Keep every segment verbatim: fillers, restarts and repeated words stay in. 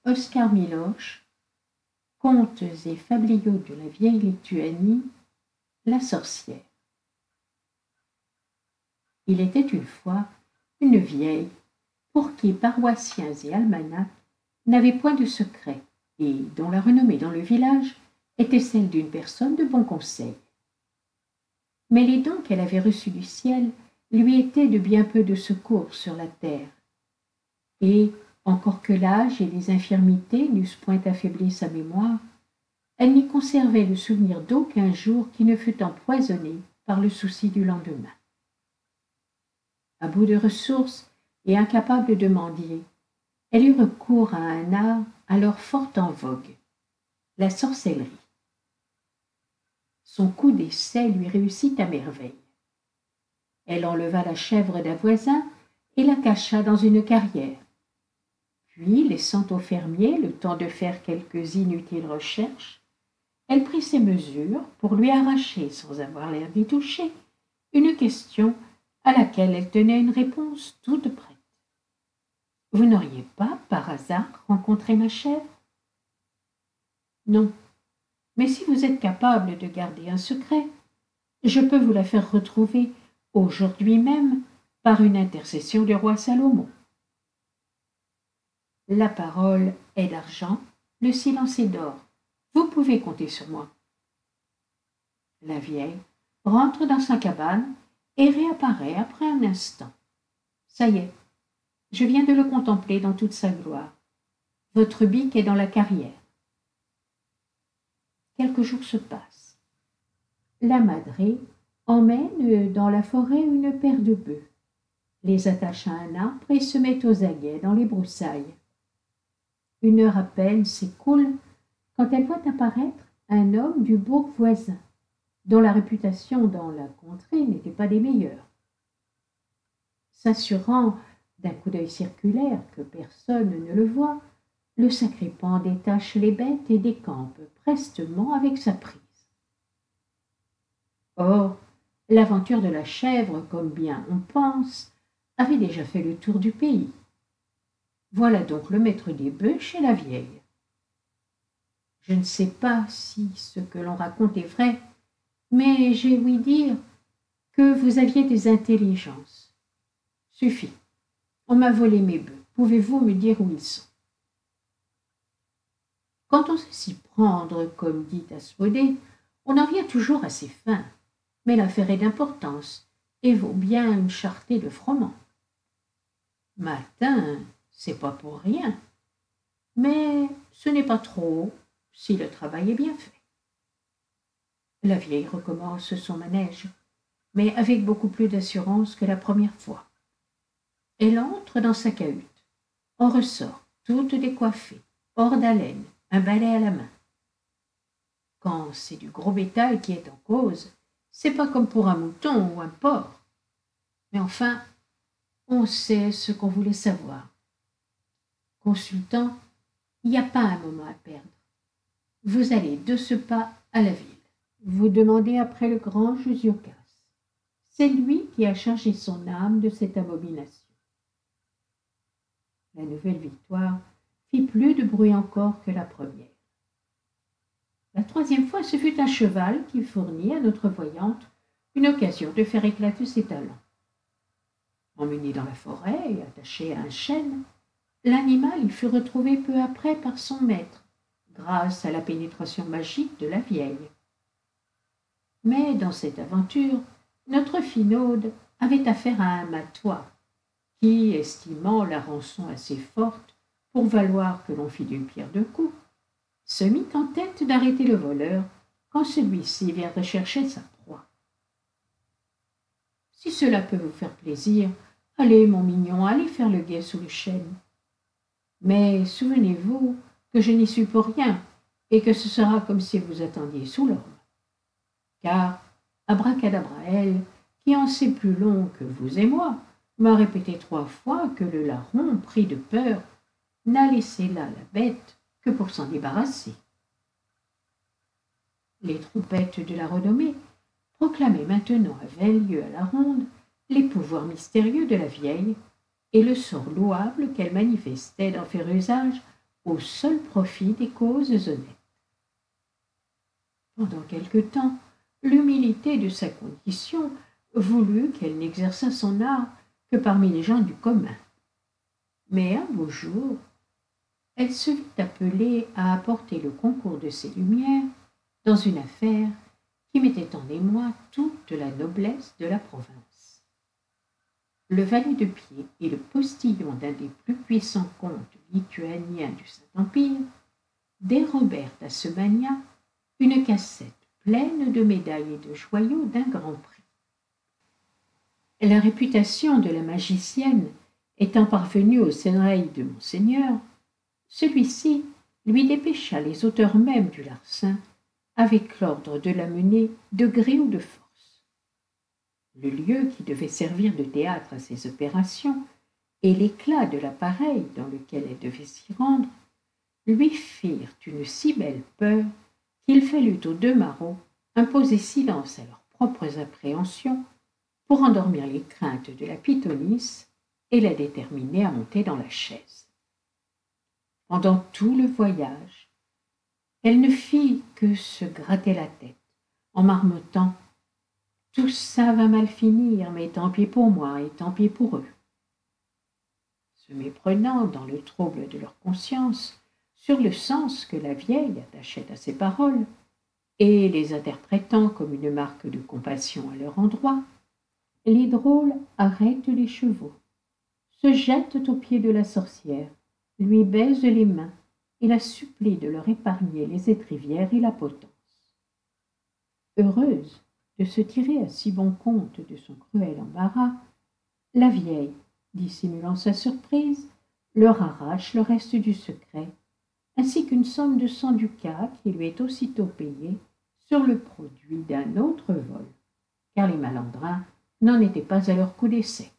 Oskar Miloš, Contes et fabliaux de la vieille Lituanie, la sorcière. Il était une fois une vieille pour qui paroissiens et almanachs n'avaient point de secret et dont la renommée dans le village était celle d'une personne de bon conseil. Mais les dons qu'elle avait reçus du ciel lui étaient de bien peu de secours sur la terre, et, encore que l'âge et les infirmités n'eussent point affaibli sa mémoire, elle n'y conservait le souvenir d'aucun jour qui ne fût empoisonné par le souci du lendemain. À bout de ressources et incapable de mendier, elle eut recours à un art alors fort en vogue, la sorcellerie. Son coup d'essai lui réussit à merveille. Elle enleva la chèvre d'un voisin et la cacha dans une carrière. Puis, laissant au fermier le temps de faire quelques inutiles recherches, elle prit ses mesures pour lui arracher, sans avoir l'air d'y toucher, une question à laquelle elle tenait une réponse toute prête. « Vous n'auriez pas, par hasard, rencontré ma chèvre ?»« Non, mais si vous êtes capable de garder un secret, je peux vous la faire retrouver aujourd'hui même par une intercession du roi Salomon. » La parole est d'argent, le silence est d'or. Vous pouvez compter sur moi. La vieille rentre dans sa cabane et réapparaît après un instant. Ça y est, je viens de le contempler dans toute sa gloire. Votre bique est dans la carrière. Quelques jours se passent. La madré emmène dans la forêt une paire de bœufs, les attache à un arbre et se met aux aguets dans les broussailles. Une heure à peine s'écoule quand elle voit apparaître un homme du bourg voisin, dont la réputation dans la contrée n'était pas des meilleures. S'assurant d'un coup d'œil circulaire que personne ne le voit, le sacripant détache les bêtes et décampe prestement avec sa prise. Or, l'aventure de la chèvre, comme bien on pense, avait déjà fait le tour du pays. Voilà donc le maître des bœufs chez la vieille. Je ne sais pas si ce que l'on raconte est vrai, mais j'ai ouï dire que vous aviez des intelligences. Suffit. On m'a volé mes bœufs. Pouvez-vous me dire où ils sont? Quand on sait s'y prendre, comme dit Asmodée, on en vient toujours à ses fins. Mais l'affaire est d'importance et vaut bien une charretée de froment. Matin, c'est pas pour rien. Mais ce n'est pas trop si le travail est bien fait. La vieille recommence son manège, mais avec beaucoup plus d'assurance que la première fois. Elle entre dans sa cahute, en ressort, toute décoiffée, hors d'haleine, un balai à la main. Quand c'est du gros bétail qui est en cause, c'est pas comme pour un mouton ou un porc. Mais enfin, on sait ce qu'on voulait savoir. Consultant, il n'y a pas un moment à perdre. Vous allez de ce pas à la ville. Vous demandez après le grand Josiocas. C'est lui qui a chargé son âme de cette abomination. La nouvelle victoire fit plus de bruit encore que la première. La troisième fois, ce fut un cheval qui fournit à notre voyante une occasion de faire éclater ses talents. Emmené dans la forêt et attaché à un chêne, l'animal y fut retrouvé peu après par son maître, grâce à la pénétration magique de la vieille. Mais dans cette aventure, notre Finaude avait affaire à un matois, qui, estimant la rançon assez forte pour valoir que l'on fît d'une pierre deux coups, se mit en tête d'arrêter le voleur quand celui-ci vient rechercher sa proie. « Si cela peut vous faire plaisir, allez, mon mignon, allez faire le guet sous le chêne. Mais souvenez-vous que je n'y suis pour rien et que ce sera comme si vous attendiez sous l'orme. Car Abracadabraël, qui en sait plus long que vous et moi, m'a répété trois fois que le larron, pris de peur, n'a laissé là la bête que pour s'en débarrasser. » Les trompettes de la renommée proclamaient maintenant à vingt lieues à la ronde les pouvoirs mystérieux de la vieille et le sort louable qu'elle manifestait d'en faire usage au seul profit des causes honnêtes. Pendant quelque temps, l'humilité de sa condition voulut qu'elle n'exerçât son art que parmi les gens du commun. Mais un beau jour, elle se vit appelée à apporter le concours de ses lumières dans une affaire qui mettait en émoi toute la noblesse de la province. Le valet de pied et le postillon d'un des plus puissants comtes lituaniens du Saint-Empire dérobèrent à ce magnat une cassette pleine de médailles et de joyaux d'un grand prix. La réputation de la magicienne étant parvenue aux oreilles de Monseigneur, celui-ci lui dépêcha les auteurs mêmes du larcin avec l'ordre de la mener de gré ou de force. Le lieu qui devait servir de théâtre à ces opérations et l'éclat de l'appareil dans lequel elle devait s'y rendre lui firent une si belle peur qu'il fallut aux deux marauds imposer silence à leurs propres appréhensions pour endormir les craintes de la pythonisse et la déterminer à monter dans la chaise. Pendant tout le voyage, elle ne fit que se gratter la tête en marmottant « Tout ça va mal finir, mais tant pis pour moi et tant pis pour eux ». Se méprenant dans le trouble de leur conscience sur le sens que la vieille attachait à ces paroles, et les interprétant comme une marque de compassion à leur endroit, les drôles arrêtent les chevaux, se jettent aux pieds de la sorcière, lui baisent les mains et la supplient de leur épargner les étrivières et la potence. Heureuse de se tirer à si bon compte de son cruel embarras, la vieille, dissimulant sa surprise, leur arrache le reste du secret, ainsi qu'une somme de cent ducats qui lui est aussitôt payée sur le produit d'un autre vol, car les malandrins n'en étaient pas à leur coup d'essai.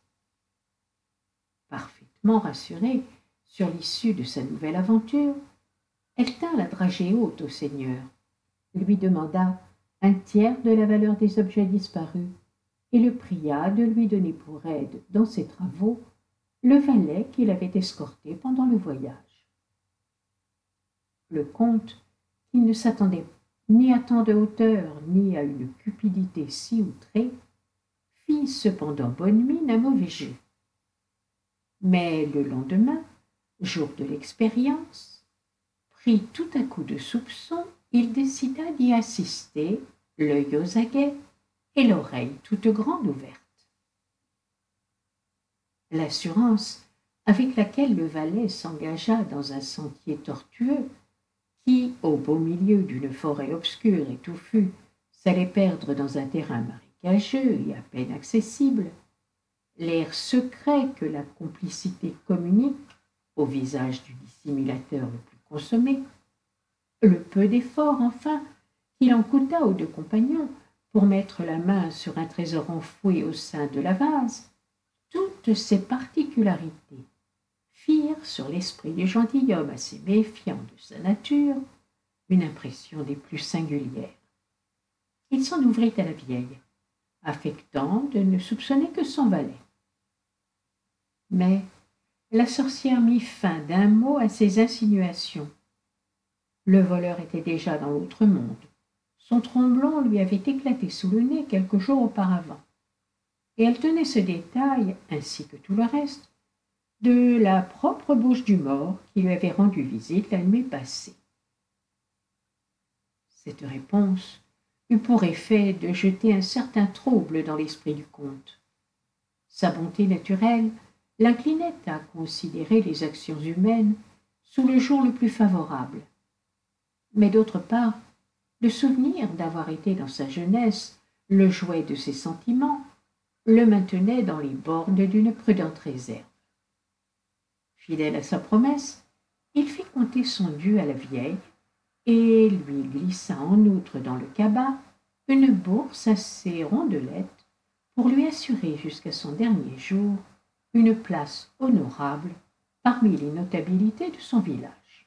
Parfaitement rassurée sur l'issue de sa nouvelle aventure, elle tint la dragée haute au seigneur, lui demanda un tiers de la valeur des objets disparus et le pria de lui donner pour aide dans ses travaux le valet qui l'avait escorté pendant le voyage. Le comte, qui ne s'attendait ni à tant de hauteur ni à une cupidité si outrée, fit cependant bonne mine à mauvais jeu. Mais le lendemain, jour de l'expérience, pris tout à coup de soupçon, il décida d'y assister, l'œil aux aguets et l'oreille toute grande ouverte. L'assurance avec laquelle le valet s'engagea dans un sentier tortueux, qui, au beau milieu d'une forêt obscure et touffue, s'allait perdre dans un terrain marécageux et à peine accessible, l'air secret que la complicité communique au visage du dissimulateur le plus consommé, le peu d'effort, enfin, qu'il en coûta aux deux compagnons pour mettre la main sur un trésor enfoui au sein de la vase, toutes ces particularités firent sur l'esprit du gentilhomme assez méfiant de sa nature une impression des plus singulières. Il s'en ouvrit à la vieille, affectant de ne soupçonner que son valet. Mais la sorcière mit fin d'un mot à ses insinuations. Le voleur était déjà dans l'autre monde. Son tromblon lui avait éclaté sous le nez quelques jours auparavant, et elle tenait ce détail, ainsi que tout le reste, de la propre bouche du mort qui lui avait rendu visite la nuit passée. Cette réponse eut pour effet de jeter un certain trouble dans l'esprit du comte. Sa bonté naturelle l'inclinait à considérer les actions humaines sous le jour le plus favorable. Mais d'autre part, le souvenir d'avoir été dans sa jeunesse le jouet de ses sentiments le maintenait dans les bornes d'une prudente réserve. Fidèle à sa promesse, il fit compter son dû à la vieille et lui glissa en outre dans le cabas une bourse assez rondelette pour lui assurer jusqu'à son dernier jour une place honorable parmi les notabilités de son village.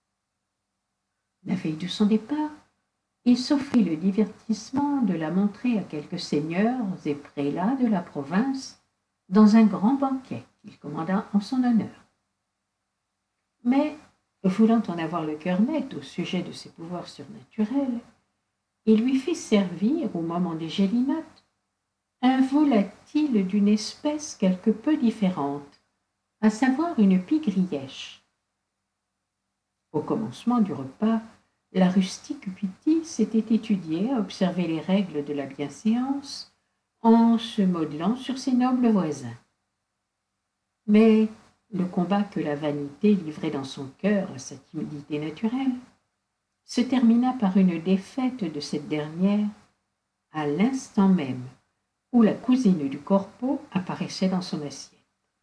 La veille de son départ, il s'offrit le divertissement de la montrer à quelques seigneurs et prélats de la province dans un grand banquet qu'il commanda en son honneur. Mais voulant en avoir le cœur net au sujet de ses pouvoirs surnaturels, il lui fit servir, au moment des gélinottes, un volatile d'une espèce quelque peu différente, à savoir une pie grièche. Au commencement du repas, la rustique Piti s'était étudiée à observer les règles de la bienséance en se modelant sur ses nobles voisins. Mais le combat que la vanité livrait dans son cœur à sa timidité naturelle se termina par une défaite de cette dernière à l'instant même où la cousine du corbeau apparaissait dans son assiette.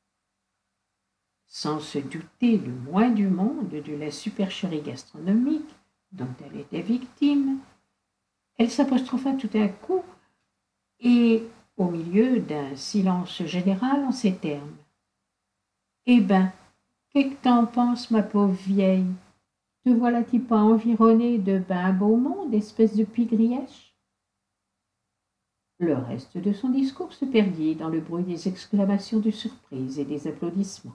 Sans se douter le moins du monde de la supercherie gastronomique dont elle était victime, elle s'apostropha tout à coup et, au milieu d'un silence général, en ces termes. « Eh ben, qu'est-ce que t'en penses, ma pauvre vieille? Te voilà-t-il pas environnée de ben beau monde, espèce de pie-grièche ?» Le reste de son discours se perdit dans le bruit des exclamations de surprise et des applaudissements.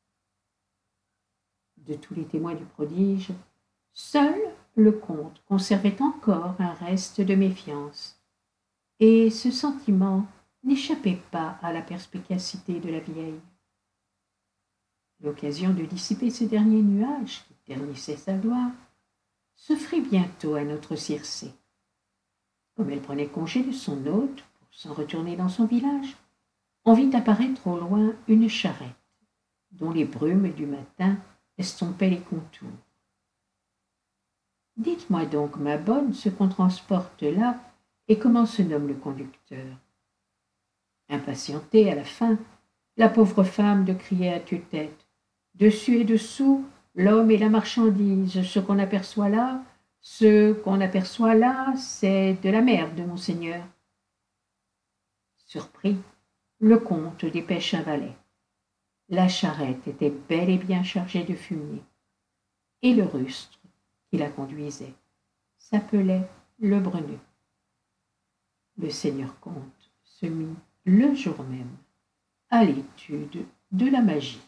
De tous les témoins du prodige, seul le comte conservait encore un reste de méfiance, et ce sentiment n'échappait pas à la perspicacité de la vieille. L'occasion de dissiper ce dernier nuage qui ternissait sa gloire s'offrit bientôt à notre Circé. Comme elle prenait congé de son hôte pour s'en retourner dans son village, on vit apparaître au loin une charrette, dont les brumes du matin estompaient les contours. « Dites-moi donc, ma bonne, ce qu'on transporte là, et comment se nomme le conducteur ?» Impatientée à la fin, la pauvre femme de crier à tue-tête. « Dessus et dessous, l'homme et la marchandise, ce qu'on aperçoit là, ce qu'on aperçoit là, c'est de la merde, monseigneur. » Surpris, le comte dépêche un valet. La charrette était bel et bien chargée de fumier, et le rustre qui la conduisait s'appelait le Brenu. Le seigneur comte se mit le jour même à l'étude de la magie.